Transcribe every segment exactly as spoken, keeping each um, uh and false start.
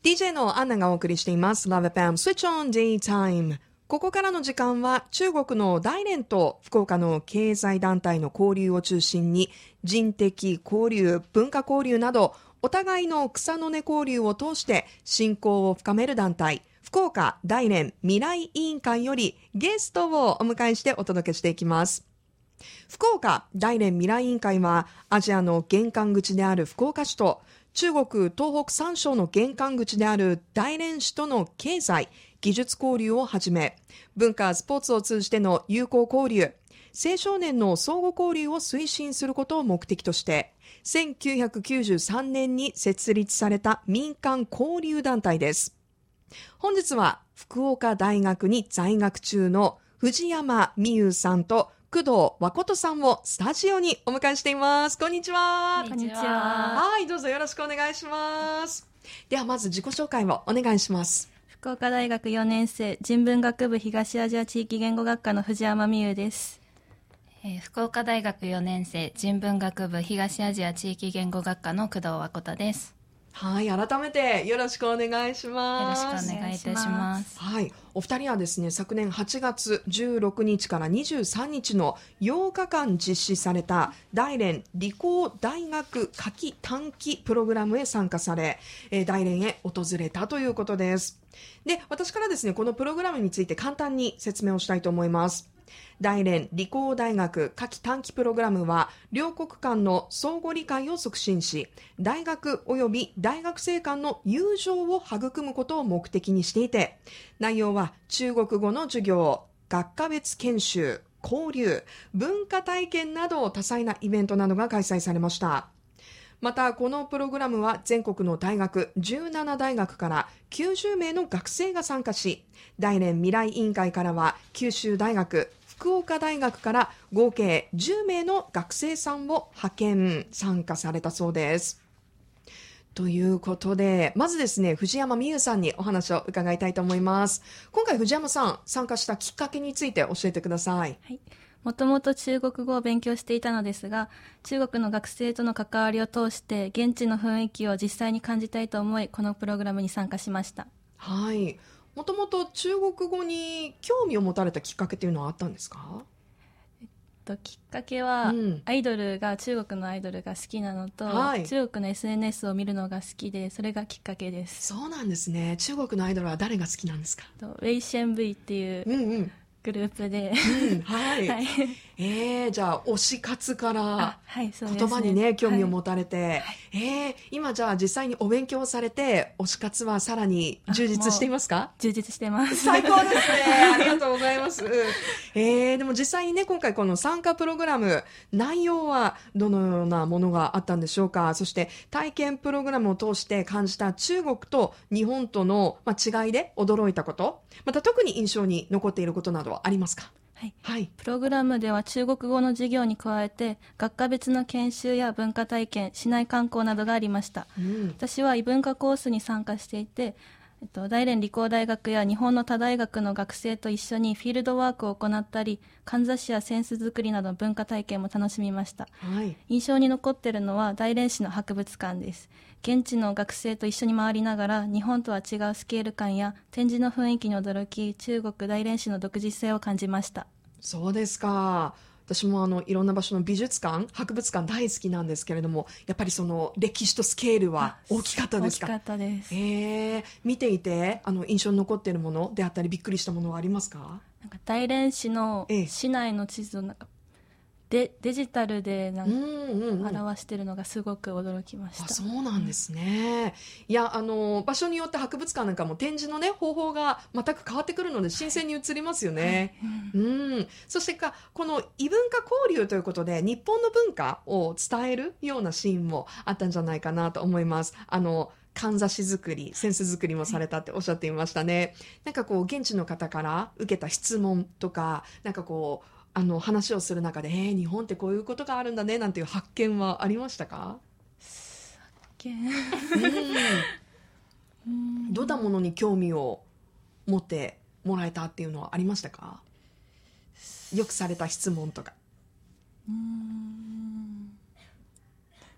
ディージェー のアンナがお送りしています Love エフエム Switch on Daytime。 ここからの時間は中国の大連と福岡の経済団体の交流を中心に人的交流、文化交流などお互いの草の根交流を通して親交を深める団体、福岡大連未来委員会よりゲストをお迎えしてお届けしていきます。福岡大連未来委員会はアジアの玄関口である福岡市と中国東北三省の玄関口である大連市との経済技術交流をはじめ、文化スポーツを通じての友好交流、青少年の相互交流を推進することを目的としてせんきゅうひゃくきゅうじゅうさんねんに設立された民間交流団体です。本日は福岡大学に在学中の藤山美優さんと工藤和琴さんをスタジオにお迎えしています。こんにちは。 こんにちは。 はい、どうぞよろしくお願いします。ではまず自己紹介をお願いします。 福岡大学よねん生人文学部東アジア地域言語学科の藤山美優です。 えー、福岡大学よねん生人文学部東アジア地域言語学科の工藤和琴です。 はい、改めてよろしくお願いします。 よろしくお願いいたします。 はい、お二人はですね、昨年はちがつじゅうろくにちからにじゅうさんにちのようかかん実施された大連理工大学夏季短期プログラムへ参加され、えー、大連へ訪れたということです。で、私からですね、このプログラムについて簡単に説明をしたいと思います。大連理工大学夏季短期プログラムは両国間の相互理解を促進し、大学及び大学生間の友情を育むことを目的にしていて、内容は中国語の授業、学科別研修、交流、文化体験など多彩なイベントなどが開催されました。またこのプログラムは全国の大学じゅうななだいがくからきゅうじゅうめいの学生が参加し、大連未来委員会からは九州大学、福岡大学から合計じゅうめいの学生さんを派遣参加されたそうです。ということで、まずですね、藤山美優さんにお話を伺いたいと思います。今回藤山さん参加したきっかけについて教えてください。 はい、もともと中国語を勉強していたのですが、中国の学生との関わりを通して現地の雰囲気を実際に感じたいと思い、このプログラムに参加しました。 はい、もともと中国語に興味を持たれたきっかけというのはあったんですか？ えっと、きっかけは、うん、アイドルが中国のアイドルが好きなのと、はい、中国の エスエヌエス を見るのが好きで、それがきっかけです。 そうなんですね。中国のアイドルは誰が好きなんですか？ とウェイシェン ブイ っていう、うんうんグループで、 うんはいはい、えー、じゃあ推し活から言葉にね、はい、興味を持たれて、はい、えー、今じゃあ実際にお勉強されて推し活はさらに充実していますか？ 充実してます。 最高ですね。ありがとうございます。えー、でも実際にね、今回この参加プログラム内容はどのようなものがあったんでしょうか？そして体験プログラムを通して感じた中国と日本との、まあ、違いで驚いたこと、また特に印象に残っていることなどはありますか？ はいはい、プログラムでは中国語の授業に加えて学科別の研修や文化体験、市内観光などがありました、うん、私は異文化コースに参加していて、えっと、大連理工大学や日本の他大学の学生と一緒にフィールドワークを行ったり、かんざしや扇子作りなどの文化体験も楽しみました、はい、印象に残っているのは大連市の博物館です。現地の学生と一緒に回りながら日本とは違うスケール感や展示の雰囲気に驚き、中国大連市の独自性を感じました。 そうですか。私もあのいろんな場所の美術館、博物館大好きなんですけれども、やっぱりその歴史とスケールは大きかったですか？ 大きかったです。 えー、見ていてあの印象に残っているものであったりびっくりしたものはありますか？ なんか大連市の市内の地図をなんかデ, デジタルでなんか表しているのがすごく驚きました。 あ、そうなんですね、うん、いやあの場所によって博物館なんかも展示の、ね、方法が全く変わってくるので新鮮に映りますよね、はいはい、うん、そしてかこの異文化交流ということで日本の文化を伝えるようなシーンもあったんじゃないかなと思います。あのかんざし作り、扇子作りもされたっておっしゃっていましたね。なんかこう現地の方から受けた質問とか、なんかこうあの話をする中で、えー、日本ってこういうことがあるんだねなんていう発見はありましたか？ 発見うん、どんなものに興味を持ってもらえたっていうのはありましたか？よくされた質問とか。 うーん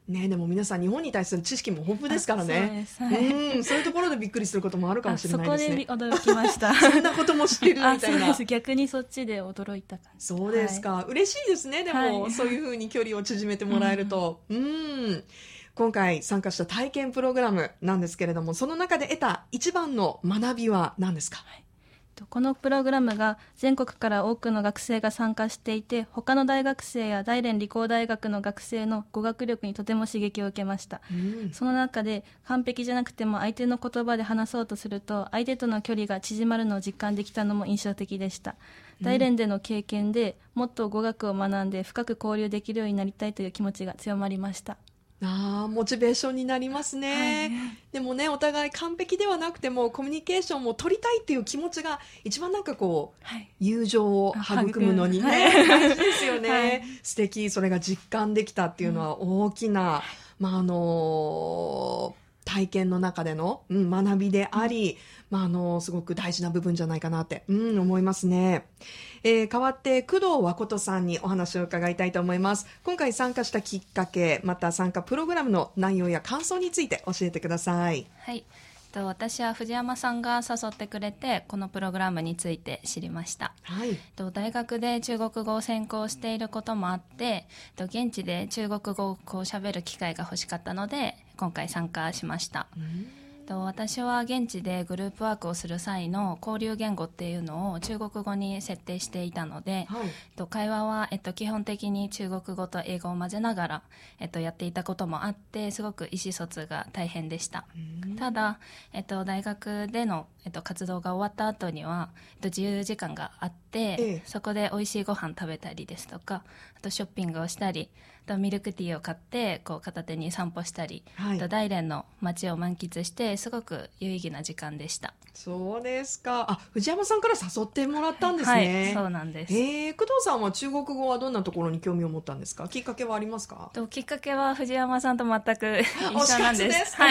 ね、でも皆さん日本に対する知識も豊富ですからね。 そうです、はい、 うん、そういうところでびっくりすることもあるかもしれないですね。 そこで驚きましたそんなことも知ってるみたいな。 そうです、逆にそっちで驚いた感じ。 そうですか、はい、嬉しいですね。でも、はい、そういうふうに距離を縮めてもらえると、うん、うん今回参加した体験プログラムなんですけれども、その中で得た一番の学びは何ですか？はい、 このプログラムが全国から多くの学生が参加していて、他の大学生や大連理工大学の学生の語学力にとても刺激を受けました、うん、その中で完璧じゃなくても相手の言葉で話そうとすると相手との距離が縮まるのを実感できたのも印象的でした、うん、大連での経験でもっと語学を学んで深く交流できるようになりたいという気持ちが強まりました。 あモチベーションになりますね、はい、でもねお互い完璧ではなくてもコミュニケーションも取りたいっていう気持ちが一番なんかこう、はい、友情を育むのにね、はい、大事ですよね、はい、素敵。それが実感できたっていうのは大きな、うんまああのー体験の中での、うん、学びであり、まあ、あのすごく大事な部分じゃないかなって、うん、思いますね、えー、代わって工藤誠さんにお話を伺いたいと思います。今回参加したきっかけ、また参加プログラムの内容や感想について教えてください。 はい、私は藤山さんが誘ってくれてこのプログラムについて知りました、はい、大学で中国語を専攻していることもあって現地で中国語をこう喋る機会が欲しかったので今回参加しました。うん私は現地でグループワークをする際の交流言語っていうのを中国語に設定していたので、はい、会話は、えっと、基本的に中国語と英語を混ぜながら、えっと、やっていたこともあってすごく意思疎通が大変でした。ただ、えっと、大学での、えっと、活動が終わった後には、えっと、自由時間があって、ええ、そこで美味しいご飯食べたりですとかあとショッピングをしたりあとミルクティーを買ってこう片手に散歩したり、はい、あと大連の街を満喫してすごく有意義な時間でした。 そうですか。あ、藤山さんから誘ってもらったんですね。 はい、そうなんです。 えー、工藤さんは中国語はどんなところに興味を持ったんですか？きっかけはありますか？ ときっかけは藤山さんと全く一緒なんです。 推し活ですか？ はい、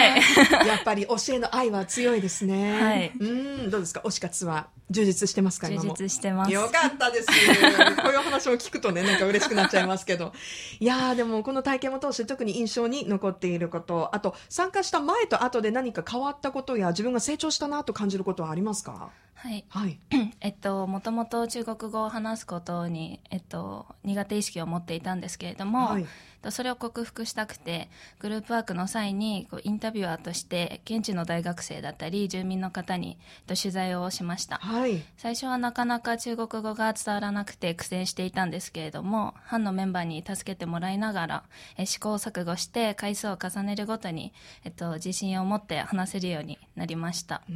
やっぱり教えの愛は強いですね。はい、うんどうですか？推し活は充実してますか？ 充実してます。 よかったです。こういう話を聞くとねなんか嬉しくなっちゃいますけどいやーでもこの体験を通して特に印象に残っていること、あと参加した前と後で何か変わったことや自分が成長したなと感じることはありますか？ はい、はい、えっともともと中国語を話すことに、えっと、苦手意識を持っていたんですけれども、はい、それを克服したくてグループワークの際にこうインタビュアーとして現地の大学生だったり住民の方に、えっと、取材をしました、はい、最初はなかなか中国語が伝わらなくて苦戦していたんですけれども班のメンバーに助けてもらいながらえ試行錯誤して回数を重ねるごとに、えっと、自信を持って話せるようになりました、うん、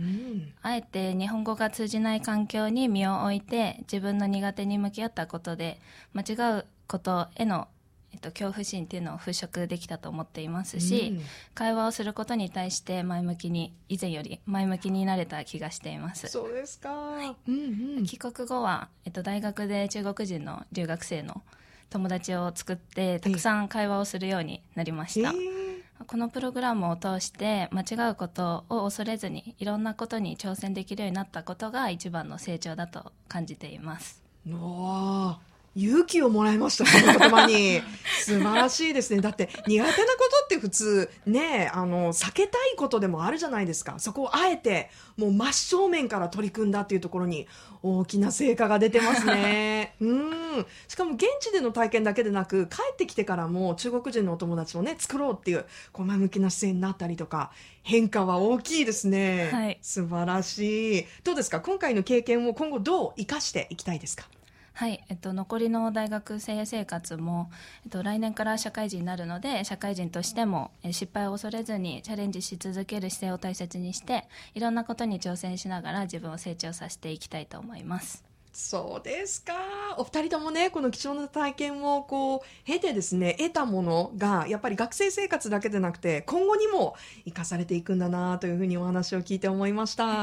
あえて日本語が通じない環境に身を置いて自分の苦手に向き合ったことで間違うことへの、えっと、恐怖心っていうのを払拭できたと思っていますし、うん、会話をすることに対して前向きに以前より前向きになれた気がしています。 そうですか、はいうんうん、帰国後は、えっと、大学で中国人の留学生の友達を作ってたくさん会話をするようになりました。このプログラムを通して間違うことを恐れずにいろんなことに挑戦できるようになったことが一番の成長だと感じています。 おー勇気をもらいました、その言葉に素晴らしいですね。だって苦手なことって普通ねあの避けたいことでもあるじゃないですか。そこをあえてもう真正面から取り組んだっていうところに大きな成果が出てますねうんしかも現地での体験だけでなく帰ってきてからも中国人のお友達をね作ろうっていうこう前向きな姿勢になったりとか変化は大きいですね、はい、素晴らしい。どうですか？今回の経験を今後どう生かしていきたいですか？ はい、えっと、残りの大学生生活も、えっと、来年から社会人になるので社会人としてもえ失敗を恐れずにチャレンジし続ける姿勢を大切にしていろんなことに挑戦しながら自分を成長させていきたいと思います。 そうですか。お二人ともねこの貴重な体験をこう経てですね得たものがやっぱり学生生活だけでなくて今後にも生かされていくんだなというふうにお話を聞いて思いました。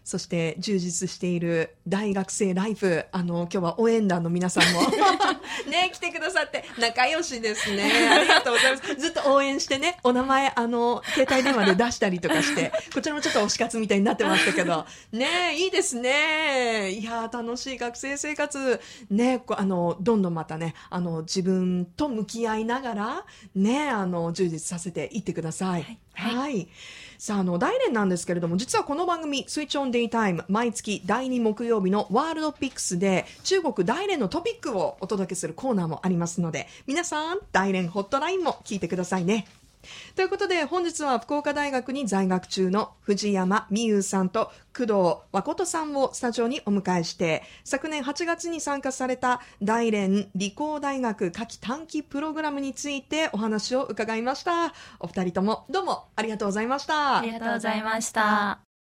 そして充実している大学生ライフ、あの今日は応援団の皆さんもね来てくださって仲良しですね。ありがとうございます。ずっと応援してね、お名前あの携帯電話で出したりとかして、こちらもちょっと推し活みたいになってましたけどね、いいですね。いや楽しい学生生活ね、あのどんどんまたね、あの自分と向き合いながらね、あの充実させていってください。はい、はいはい、さあ、あの大連なんですけれども、実はこの番組スイッチオンデイタイム、毎月だいに木曜日のワールドピックスで中国大連のトピックをお届けするコーナーもありますので、皆さん大連ホットラインも聞いてくださいね。ということで、本日は福岡大学に在学中の藤山美優さんと工藤誠さんをスタジオにお迎えして、昨年はちがつに参加された大連理工大学夏季短期プログラムについてお話を伺いました。お二人ともどうもありがとうございました。 ありがとうございました。